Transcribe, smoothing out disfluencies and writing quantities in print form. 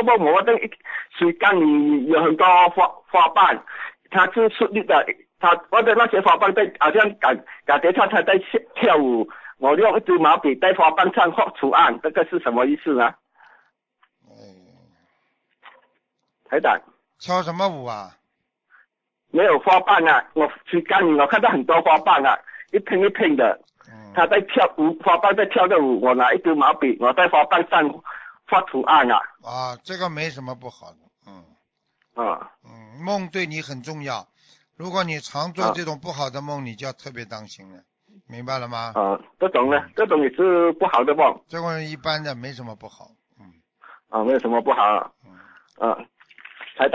个梦，我的水缸里有很多花瓣，它是出力的，我的那些花瓣在好像感觉它在跳舞，我用一支毛笔在花瓣上画图案，这个是什么意思呢？台长， 跳什么舞啊？ 没有花瓣啊，我水缸里我看到很多花瓣啊，一片一片的，它在跳舞，花瓣在跳的舞，我拿一支毛笔，我在花瓣上画图案啊。 啊，这个没什么不好的，梦对你很重要，如果你常做这种不好的梦，你就要特别当心了，明白了吗？ 这种呢，这种也是不好的梦。 这种一般的没什么不好， 没有什么不好。